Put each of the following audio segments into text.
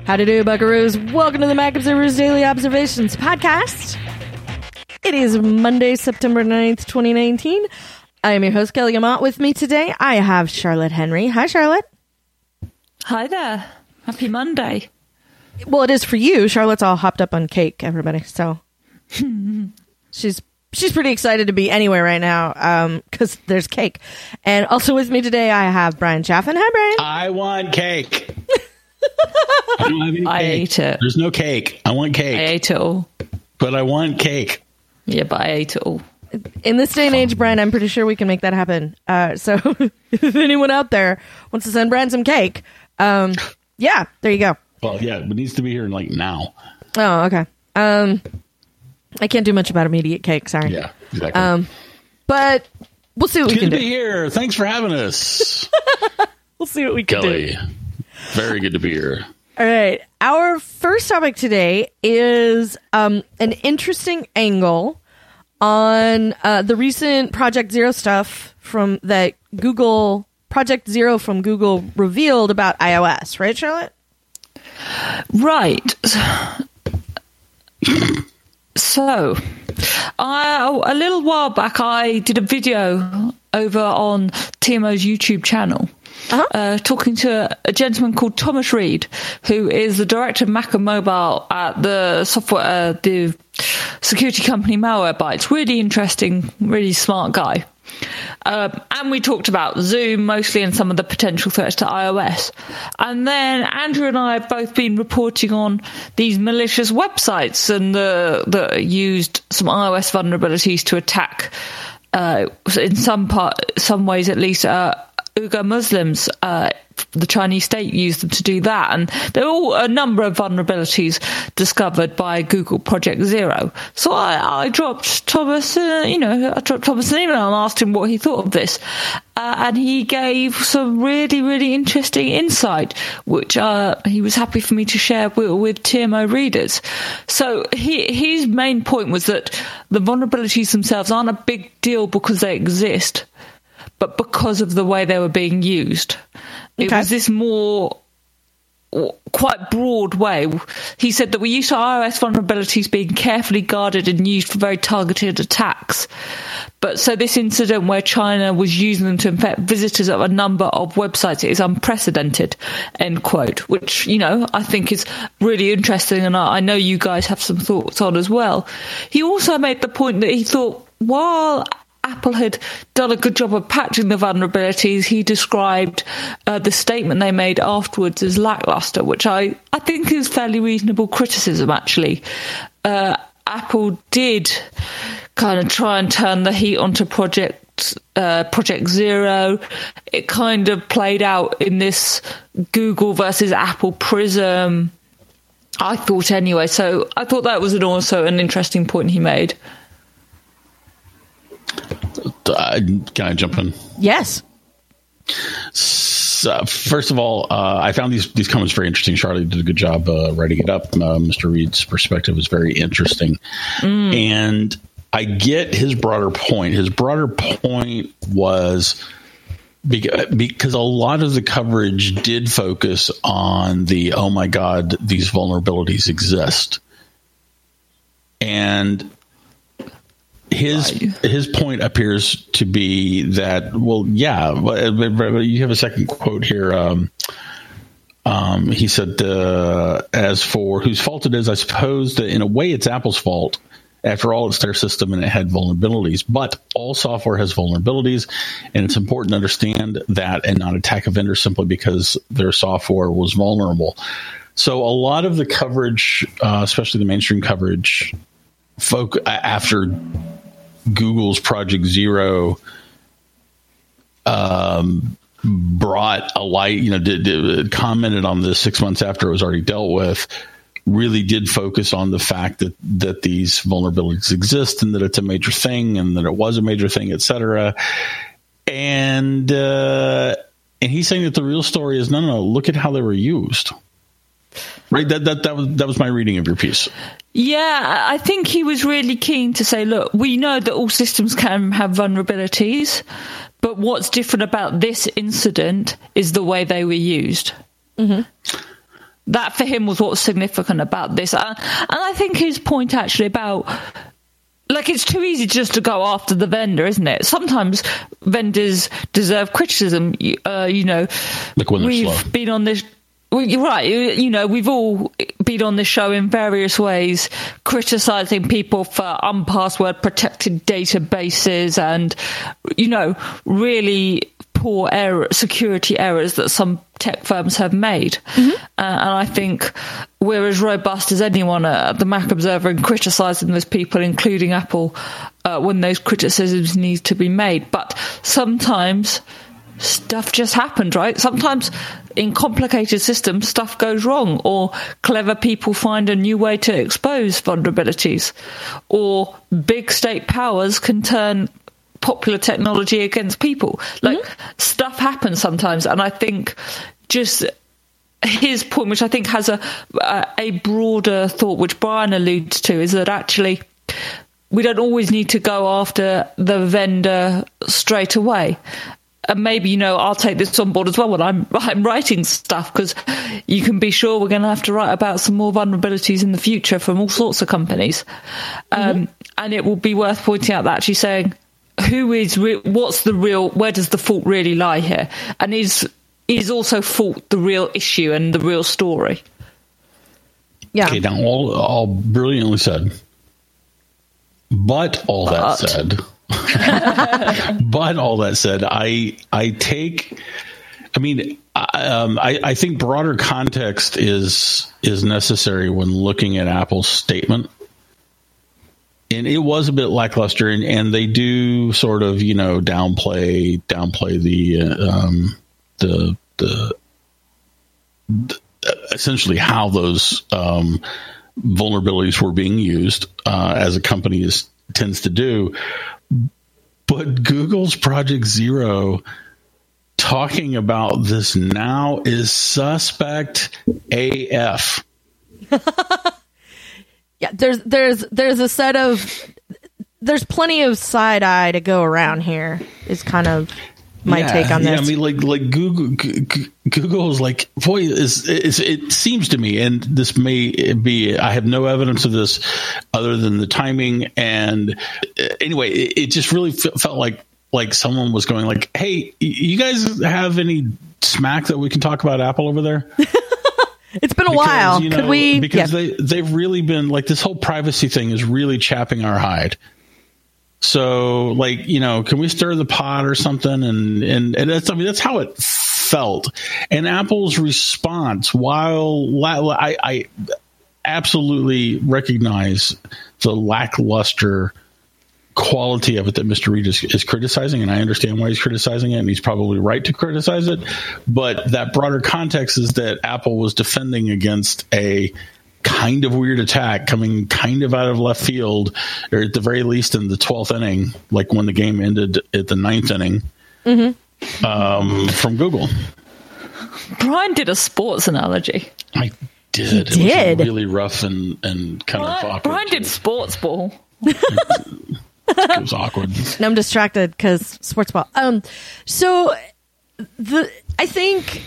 Howdy do, buckaroos. Welcome to the Mac Observer's Daily Observations podcast. It is Monday, September 9th, 2019. I am your host, Kelly Amott. With me today, I have Charlotte Henry. Hi, Charlotte. Hi there. Happy Monday. Well, it is for you. Charlotte's all hopped up on cake, everybody. So she's pretty excited to be anywhere right now because there's cake. And also with me today, I have Brian Chaffin. Hi, Brian. I want cake. I don't have any cake. I ate it. There's no cake. I want cake. I ate it all. But I want cake. Yeah, but I ate it all. In this day and age, Brian, I'm pretty sure we can make that happen. So if anyone out there wants to send Brian some cake, yeah, there you go. Well, yeah, it needs to be here like now. Oh, okay. I can't do much about immediate cake. Sorry. Yeah, exactly. But we'll see what we can Good to do. be here. Thanks for having us. We'll see what we can Kelly, do. very good to be here. All right. Our first topic today is an interesting angle on the recent Project Zero stuff from that Google Project Zero from Google revealed about iOS, right, Charlotte? Right. So, a little while back, I did a video over on TMO's YouTube channel. Talking to a gentleman called Thomas Reed, who is the director of Mac and Mobile at the the security company Malwarebytes. Really interesting, really smart guy. And we talked about Zoom mostly and some of the potential threats to iOS. And then Andrew and I have both been reporting on these malicious websites and that used some iOS vulnerabilities to attack, in some ways at least, Uyghur Muslims. The Chinese state used them to do that, and there are all a number of vulnerabilities discovered by Google Project Zero. So I dropped Thomas, an email and asked him what he thought of this, and he gave some really, really interesting insight, which he was happy for me to share with TMO readers. So his main point was that the vulnerabilities themselves aren't a big deal because they exist, but because of the way they were being used. It was this more quite broad way. He said that we're used to iOS vulnerabilities being carefully guarded and used for very targeted attacks. But so this incident where China was using them to infect visitors of a number of websites is unprecedented, end quote, which, I think is really interesting. And I know you guys have some thoughts on as well. He also made the point that he thought, while Apple had done a good job of patching the vulnerabilities, he described the statement they made afterwards as lackluster, which I think is fairly reasonable criticism, actually. Apple did kind of try and turn the heat onto Project Zero. It kind of played out in this Google versus Apple prism, I thought anyway. So I thought that was also an interesting point he made. Can I jump in? Yes. So, first of all, I found these comments very interesting. Charlie did a good job writing it up. Mr. Reed's perspective was very interesting. And I get his broader point. His broader point was because a lot of the coverage did focus on the, oh my God, these vulnerabilities exist. And his point appears to be that, well, yeah, but you have a second quote here. He said, as for whose fault it is, I suppose that in a way it's Apple's fault. After all, it's their system and it had vulnerabilities. But all software has vulnerabilities, and it's important to understand that and not attack a vendor simply because their software was vulnerable. So a lot of the coverage, especially the mainstream coverage, after Google's Project Zero brought a light, commented on this 6 months after it was already dealt with, really did focus on the fact that these vulnerabilities exist and that it's a major thing and that it was a major thing, et cetera. And he's saying that the real story is, no, look at how they were used. Right? That was my reading of your piece. Yeah, I think he was really keen to say, look, we know that all systems can have vulnerabilities, but what's different about this incident is the way they were used. Mm-hmm. That for him was what's significant about this. And I think his point actually about, like, it's too easy just to go after the vendor, isn't it? Sometimes vendors deserve criticism. You know, like when they're slow. We've been on this. You're right. You know, we've all been on this show in various ways, criticizing people for unpassword protected databases and, you know, really poor security errors that some tech firms have made. And I think we're as robust as anyone at the Mac Observer in criticizing those people, including Apple, when those criticisms need to be made. But sometimes stuff just happens, right? Sometimes in complicated systems, stuff goes wrong, or clever people find a new way to expose vulnerabilities, or big state powers can turn popular technology against people. Like, stuff happens sometimes, and I think just his point, which I think has a broader thought, which Brian alludes to, is that actually we don't always need to go after the vendor straight away. And maybe, you know, I'll take this on board as well when I'm writing stuff, because you can be sure we're going to have to write about some more vulnerabilities in the future from all sorts of companies. And it will be worth pointing out that actually saying, what's the real, where does the fault really lie here? And is also fault the real issue and the real story? Yeah. Okay, now all brilliantly said. But all that said... But all that said, I think broader context is necessary when looking at Apple's statement. And it was a bit lackluster, and they do sort of, you know, downplay the essentially how those vulnerabilities were being used, as a company tends to do. But Google's Project Zero talking about this now is suspect AF. Yeah, there's a set of, there's plenty of side eye to go around here, is kind of my take on this. Yeah, I mean, like Google is like, boy, it seems to me, and this may be, I have no evidence of this other than the timing. And anyway, it just really felt like someone was going like, hey, you guys have any smack that we can talk about Apple over there? It's been a while. Could we? Because they've really been like, this whole privacy thing is really chapping our hide. So, like, you know, can we stir the pot or something? And that's how it felt. And Apple's response, while I absolutely recognize the lackluster quality of it that Mr. Reed is criticizing, and I understand why he's criticizing it, and he's probably right to criticize it. But that broader context is that Apple was defending against a kind of weird attack coming kind of out of left field, or at the very least in the 12th inning, like when the game ended at the 9th inning, from Google. Brian did a sports analogy. I did. It was really rough and kind of awkward. Brian did sports ball. It was awkward. And I'm distracted because sports ball. So I think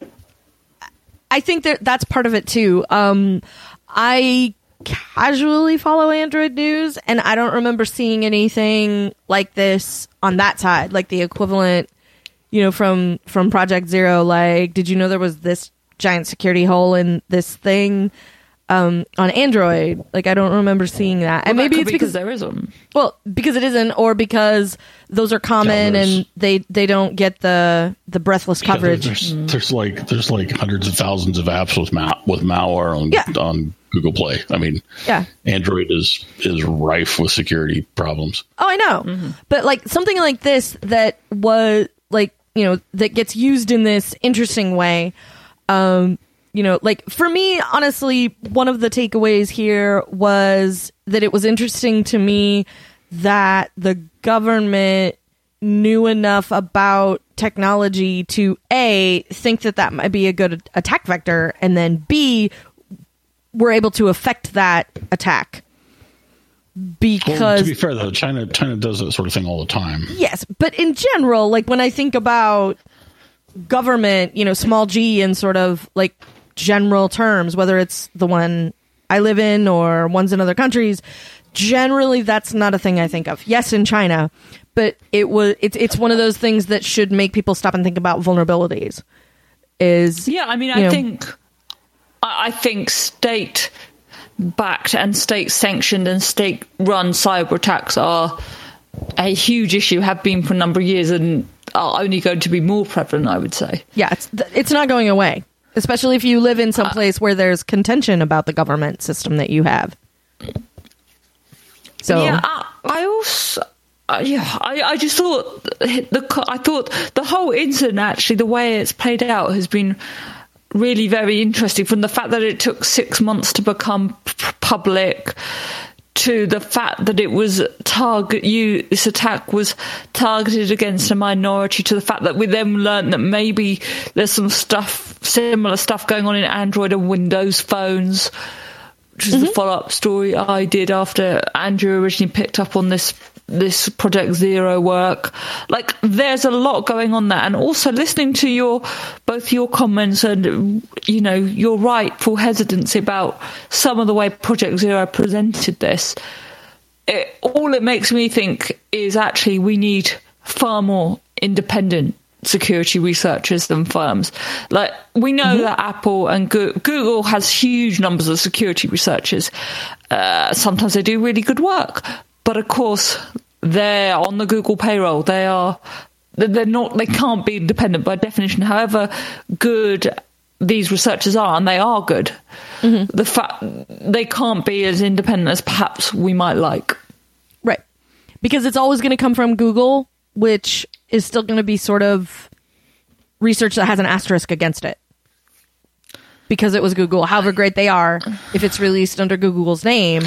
that's part of it too. I casually follow Android news, and I don't remember seeing anything like this on that side, like the equivalent, you know, from Project Zero. Like, did you know there was this giant security hole in this thing on Android? Like, I don't remember seeing that. Well, and maybe it's because there isn't. Well, because it isn't, or because those are common and they don't get the breathless coverage. There's like hundreds of thousands of apps with malware on Google Play. I mean, Android is rife with security problems. Oh, I know. But like something like this that was like, you know, that gets used in this interesting way. You know, like for me, honestly, one of the takeaways here was that it was interesting to me that the government knew enough about technology to A, think that might be a good attack vector, and then B, were able to affect that attack. Because, to be fair, though, China does that sort of thing all the time. Yes, but in general, like when I think about government, you know, small g, and sort of like general terms, whether it's the one I live in or ones in other countries, generally that's not a thing I think of. Yes, in China, but it's one of those things that should make people stop and think about vulnerabilities. I think state-backed and state-sanctioned and state-run cyber attacks are a huge issue, have been for a number of years, and are only going to be more prevalent, I would say. Yeah, it's not going away, especially if you live in some place where there's contention about the government system that you have. So yeah, I just thought the whole incident, actually, the way it's played out has been really very interesting, from the fact that it took 6 months to become public, to the fact that this attack was targeted against a minority, to the fact that we then learned that maybe there's some similar stuff going on in Android and Windows phones, which is the follow-up story I did after Andrew originally picked up on this Project Zero work. Like, there's a lot going on there. And also listening to both your comments and, your rightful hesitancy about some of the way Project Zero presented this, all it makes me think is actually we need far more independent security researchers than firms. Like, we know that Apple and Google has huge numbers of security researchers. Sometimes they do really good work, but of course they're on the Google payroll. They're not. They can't be independent by definition. However good these researchers are, and they are good, the fact they can't be as independent as perhaps we might like. Right, because it's always going to come from Google, which is still going to be sort of research that has an asterisk against it. Because it was Google, however great they are, if it's released under Google's name.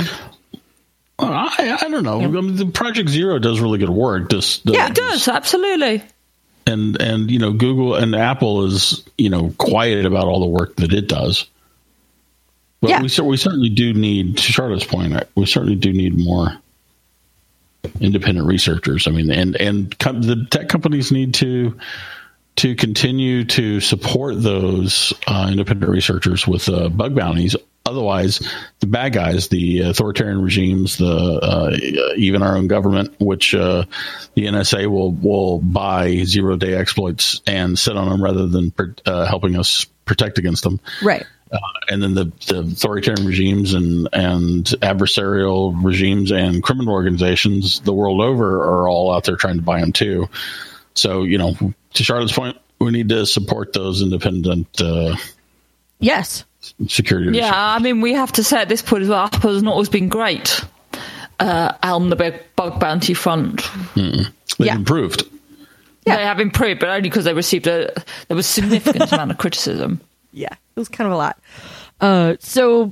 I don't know. Yeah. I mean, the Project Zero does really good work. It does, absolutely. And Google and Apple is, quiet about all the work that it does. But we certainly do need, to Charlotte's point, we certainly do need more independent researchers. I mean, and the tech companies need to continue to support those independent researchers with bug bounties. Otherwise, the bad guys, the authoritarian regimes, even our own government, which the NSA will buy zero-day exploits and sit on them rather than helping us protect against them. Right. And then the authoritarian regimes and adversarial regimes and criminal organizations the world over are all out there trying to buy them too. So, to Charlotte's point, we need to support those independent yes. security research. Yeah, I mean, we have to say at this point as well, Apple has not always been great on the big bug bounty front. They've improved. Yeah. They have improved, but only because they received there was significant amount of criticism. Yeah, it was kind of a lot. So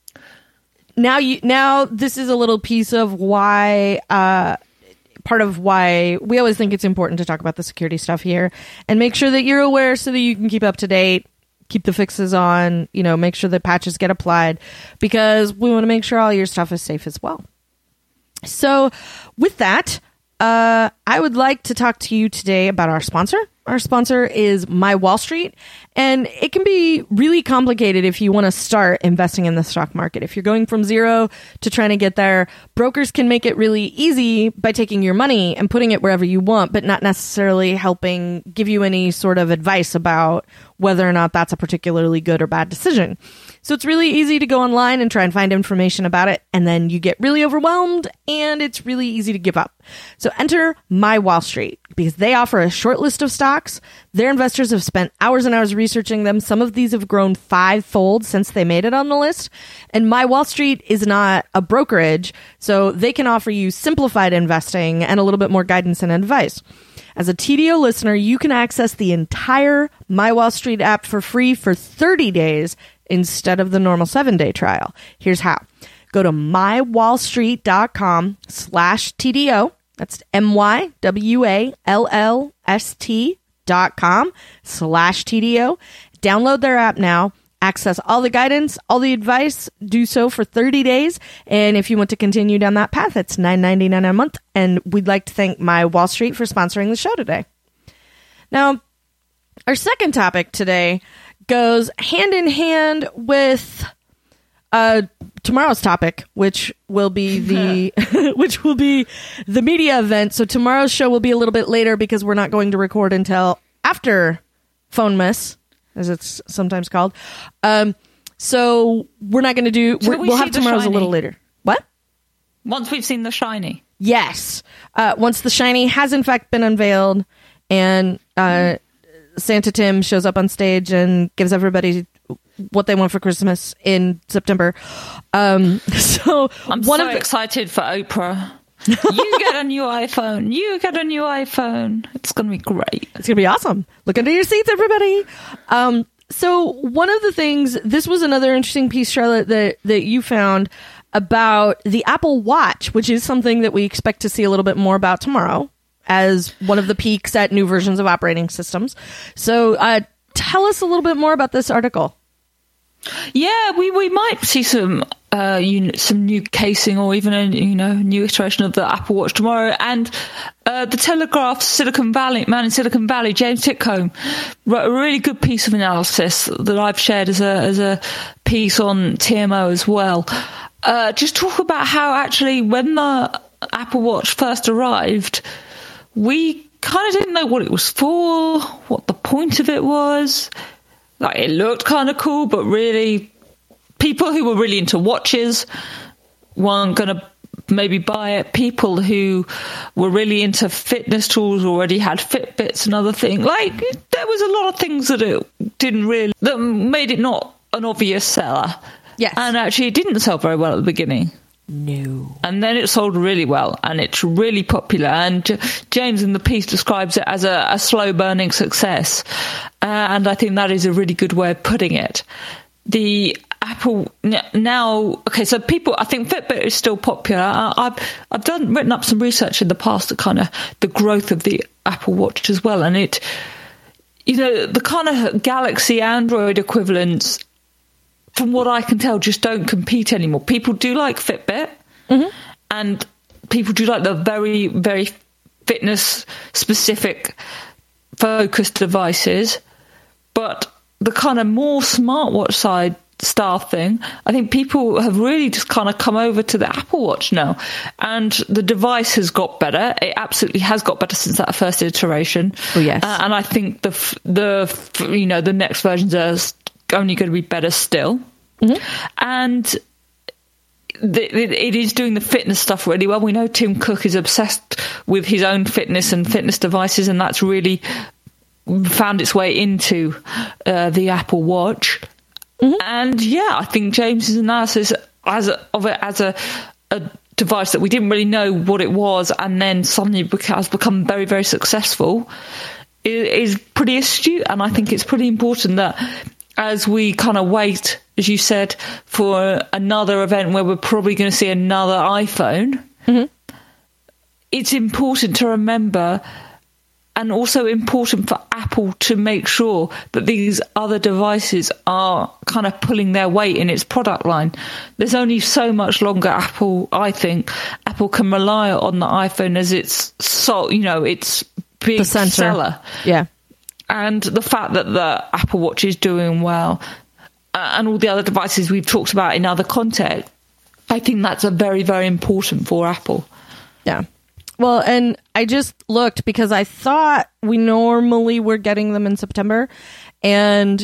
now this is a little piece of why, part of why we always think it's important to talk about the security stuff here and make sure that you're aware so that you can keep up to date, keep the fixes on, make sure that patches get applied, because we want to make sure all your stuff is safe as well. So with that, I would like to talk to you today about our sponsor. Our sponsor is My Wall Street, and it can be really complicated if you want to start investing in the stock market. If you're going from zero to trying to get there, brokers can make it really easy by taking your money and putting it wherever you want, but not necessarily helping give you any sort of advice about whether or not that's a particularly good or bad decision. So it's really easy to go online and try and find information about it, and then you get really overwhelmed, and it's really easy to give up. So enter My Wall Street, because they offer a short list of stocks. Their investors have spent hours and hours researching them. Some of these have grown 5-fold since they made it on the list. And My Wall Street is not a brokerage, so they can offer you simplified investing and a little bit more guidance and advice. As a TDO listener, you can access the entire My Wall Street app for free for 30 days instead of the normal 7-day trial. Here's how. Go to mywallstreet.com/TDO. That's mywallst.com/TDO. Download their app now. Access all the guidance, all the advice. Do so for 30 days. And if you want to continue down that path, it's $9.99 a month. And we'd like to thank My Wall Street for sponsoring the show today. Now, our second topic today goes hand in hand with tomorrow's topic, which will be the media event. So tomorrow's show will be a little bit later because we're not going to record until after Phonemas, as it's sometimes called. So we're not going to do. We'll have tomorrow's a little later. What? Once we've seen the shiny. Yes. Once the shiny has in fact been unveiled, and Santa Tim shows up on stage and gives everybody what they want for Christmas in September. So I'm so excited for Oprah. You get a new iPhone. You get a new iPhone. It's going to be great. It's going to be awesome. Look under your seats, everybody. So one of the things, this was another interesting piece, Charlotte, that you found about the Apple Watch, which is something that we expect to see a little bit more about tomorrow as one of the peaks at new versions of operating systems. So tell us a little bit more about this article. Yeah, we might see some new casing or even a new iteration of the Apple Watch tomorrow. And the Telegraph's Silicon Valley man in Silicon Valley, James Titcomb, wrote a really good piece of analysis that I've shared as a piece on TMO as well. Just talk about how actually when the Apple Watch first arrived, we kind of didn't know what it was for, what the point of it was. Like, it looked kind of cool, but really, people who were really into watches weren't going to maybe buy it. People who were really into fitness tools already had Fitbits and other things. Like, there was a lot of things that that made it not an obvious seller. Yes. And actually, it didn't sell very well at the beginning. No. And then it sold really well, and it's really popular. And James in the piece describes it as a slow-burning success. And I think that is a really good way of putting it. The Apple now, okay, so people, I think Fitbit is still popular. I've written up some research in the past that kind of the growth of the Apple Watch as well. And it, the kind of Galaxy Android equivalents, from what I can tell, just don't compete anymore. People do like Fitbit, and people do like the very, very fitness-specific focused devices. But the kind of more smartwatch side staff thing, I think people have really just kind of come over to the Apple Watch now. And the device has got better. It absolutely has got better since that first iteration. Oh, yes. And I think the next versions are only going to be better still. And it is doing the fitness stuff really well. We know Tim Cook is obsessed with his own fitness and fitness devices, and that's really found its way into the Apple Watch. And yeah, I think James's analysis of it as a device that we didn't really know what it was, and then suddenly has become very, very successful, is pretty astute. And I think it's pretty important that as we kind of wait, as you said, for another event where we're probably going to see another iPhone, it's important to remember, and also important for Apple to make sure that these other devices are kind of pulling their weight in its product line. There's only so much longer I think Apple can rely on the iPhone as its big seller. Yeah. And the fact that the Apple Watch is doing well, and all the other devices we've talked about in other contexts, I think that's a very, very important for Apple. Yeah. Well, and I just looked because I thought we normally were getting them in September, and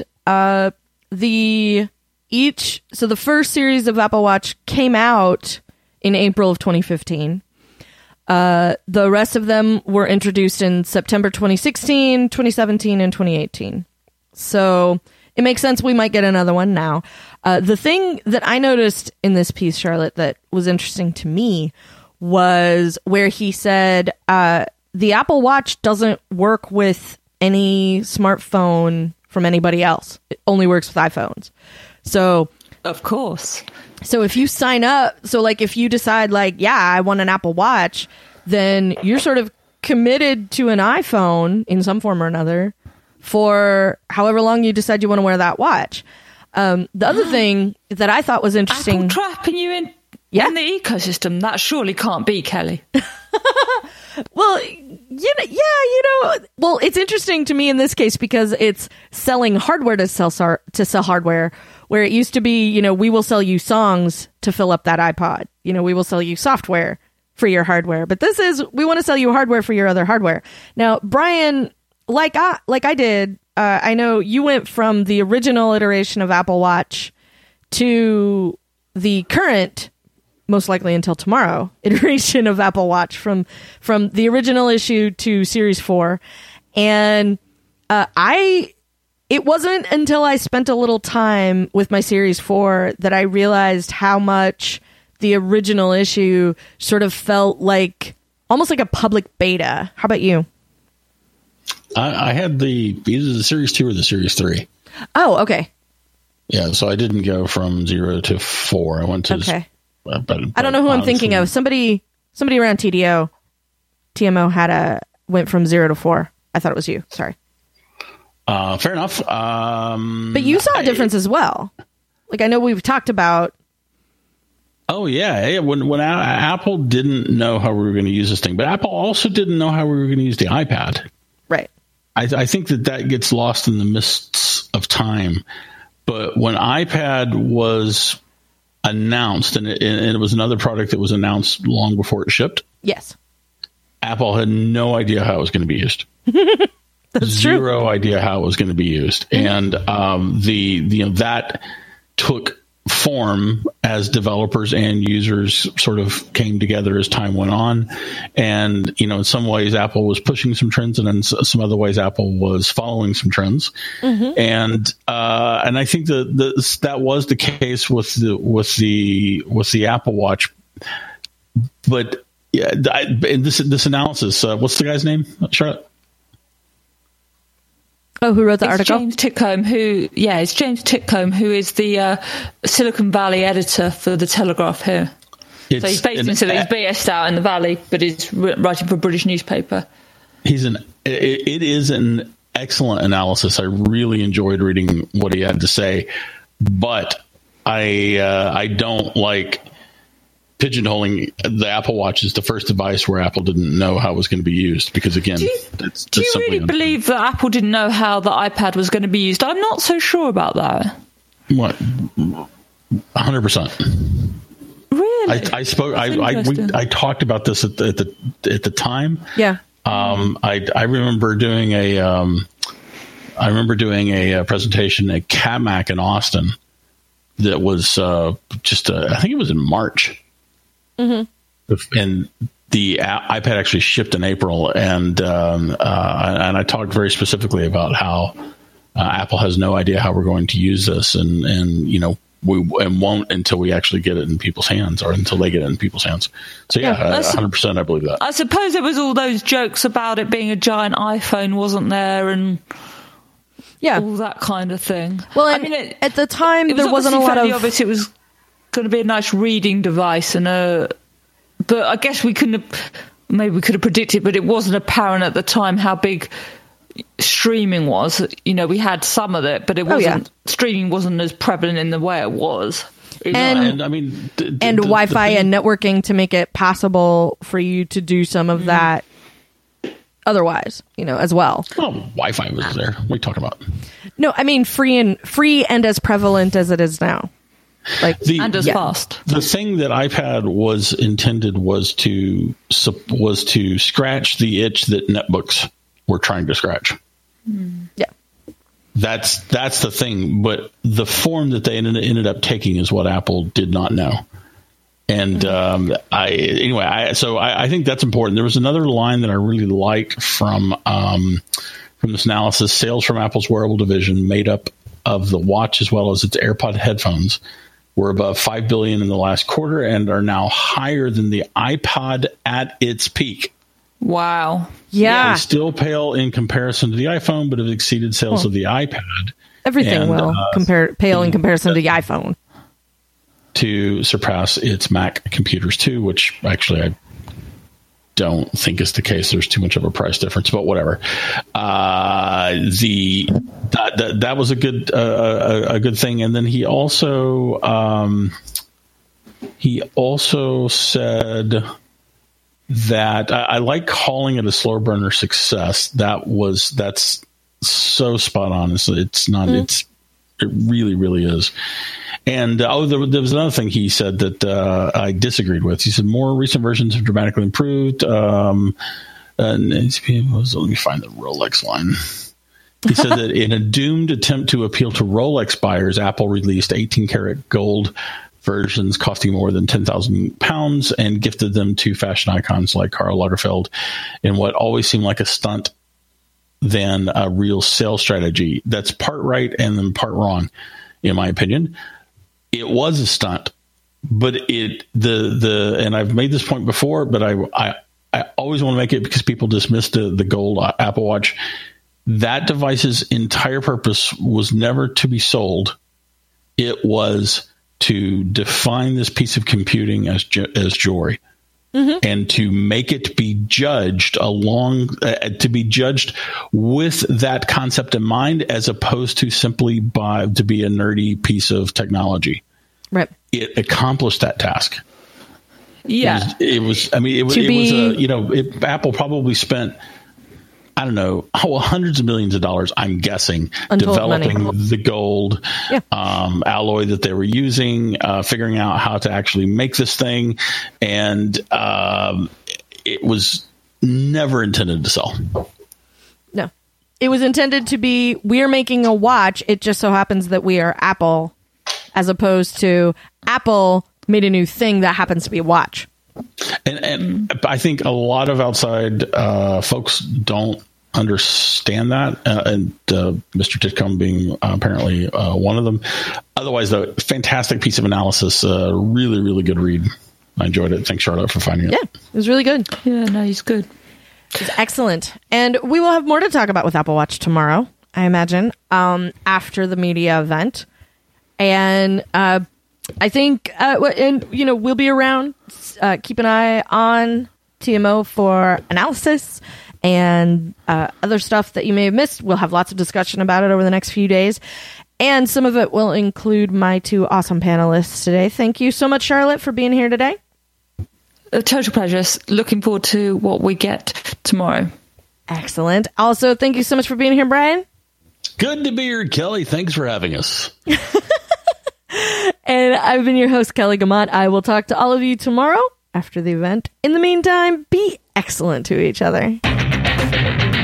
the first series of Apple Watch came out in April of 2015. The rest of them were introduced in September 2016, 2017, and 2018. So it makes sense we might get another one now. The thing that I noticed in this piece, Charlotte, that was interesting to me was where he said the Apple Watch doesn't work with any smartphone from anybody else. It only works with iPhones. So, of course. So if you sign up, so like if you decide like, yeah, I want an Apple Watch, then you're sort of committed to an iPhone in some form or another for however long you decide you want to wear that watch. The other thing that I thought was interesting... Apple trapping you in the ecosystem. That surely can't be, Kelly. Well, well, it's interesting to me in this case because it's selling hardware to sell hardware, where it used to be, we will sell you songs to fill up that iPod. We will sell you software for your hardware. But this is, we want to sell you hardware for your other hardware. Now, Brian, like I did, I know you went from the original iteration of Apple Watch to the current, most likely until tomorrow, iteration of Apple Watch, from the original issue to Series 4. And it wasn't until I spent a little time with my Series 4 that I realized how much the original issue sort of felt like almost like a public beta. How about you? I had either the Series 2 or the Series 3. Oh, okay. Yeah, so I didn't go from 0 to 4. I went to... Okay. I don't know who I'm thinking of. Somebody around TMO went from 0 to 4. I thought it was you. Sorry. Fair enough. But you saw a difference as well. Like, I know we've talked about... Oh, yeah. When Apple didn't know how we were going to use this thing, but Apple also didn't know how we were going to use the iPad. Right. I think that gets lost in the mists of time. But when iPad was announced, and it was another product that was announced long before it shipped. Yes. Apple had no idea how it was going to be used. That's Zero true. idea how it was going to be used. And that took form as developers and users sort of came together as time went on. And, in some ways Apple was pushing some trends, and in some other ways Apple was following some trends. Mm-hmm. And I think that was the case with the Apple Watch. But yeah, in this analysis, what's the guy's name, Charlotte? Oh, who wrote the article? James Titcomb, it's James Titcomb, who is the Silicon Valley editor for The Telegraph here. So he's based in Silicon Valley. He's based out in the Valley, but he's writing for a British newspaper. It is an excellent analysis. I really enjoyed reading what he had to say, but I don't like pigeonholing the Apple Watch as the first device where Apple didn't know how it was going to be used, because again, do you really believe that Apple didn't know how the iPad was going to be used? I'm not so sure about that. What? 100%. Really? I talked about this at the time. Yeah. I remember doing a presentation at CAMAC in Austin that was I think it was in March. Mm-hmm. And the iPad actually shipped in April, and I talked very specifically about how Apple has no idea how we're going to use this, and we won't until we actually get it in people's hands, or until they get it in people's hands. So 100% I believe that. I suppose there was all those jokes about it being a giant iPhone, wasn't there, and all that kind of thing. Well, at the time there wasn't a lot of... obvious it was going to be a nice reading device, but I guess we could have predicted, but it wasn't apparent at the time how big streaming was. We had some of it, but it wasn't. Streaming wasn't as prevalent in the way it was. And Wi-Fi and networking to make it possible for you to do some of that otherwise, as well. Well, Wi-Fi was there. What are you talking about? No, I mean free and as prevalent as it is now. And as fast. The thing that iPad was intended was to scratch the itch that netbooks were trying to scratch. Yeah. That's the thing, but the form that they ended up taking is what Apple did not know. And I think that's important. There was another line that I really liked from this analysis. Sales from Apple's wearable division, made up of the watch as well as its AirPod headphones, were above 5 billion in the last quarter and are now higher than the iPod at its peak. Wow. Yeah. They still pale in comparison to the iPhone, but have exceeded sales of the iPad. Everything pale in comparison to the iPhone. To surpass its Mac computers too, which actually I don't think is the case. There's too much of a price difference, but whatever. That was a good thing. And then he also said, that I like calling it a slow burner success. That's so spot on. It's not. It really, really is. And there was another thing he said that I disagreed with. He said more recent versions have dramatically improved. And let me find the Rolex line. He said that in a doomed attempt to appeal to Rolex buyers, Apple released 18-karat gold versions costing more than £10,000 and gifted them to fashion icons like Karl Lagerfeld in what always seemed like a stunt than a real sales strategy. That's part right and then part wrong, in my opinion. It was a stunt, but and I've made this point before, but I always want to make it because people dismissed the gold Apple Watch. That device's entire purpose was never to be sold. It was to define this piece of computing as jewelry. Mm-hmm. And to make it be judged to be judged with that concept in mind, as opposed to simply to be a nerdy piece of technology. Right. It accomplished that task. Yeah. Apple probably spent, I don't know, hundreds of millions of dollars, I'm guessing, developing the gold alloy that they were using, figuring out how to actually make this thing. And it was never intended to sell. No. It was intended to be, we're making a watch. It just so happens that we are Apple, as opposed to Apple made a new thing that happens to be a watch. And I think a lot of outside folks don't understand that, and Mr. Titcomb being apparently one of them. Otherwise, though, fantastic piece of analysis, really, really good read. I enjoyed it. Thanks, Charlotte, for finding it. Yeah, it was really good. Yeah, no, he's good. It's excellent. And we will have more to talk about with Apple Watch tomorrow, I imagine, after the media event. And I think, we'll be around. Keep an eye on TMO for analysis and other stuff that you may have missed. We'll have lots of discussion about it over the next few days. And some of it will include my two awesome panelists today. Thank you so much, Charlotte, for being here today. A total pleasure. Looking forward to what we get tomorrow. Excellent. Also, thank you so much for being here, Brian. Good to be here, Kelly. Thanks for having us. And I've been your host, Kelly Guimont. I will talk to all of you tomorrow after the event. In the meantime, be excellent to each other.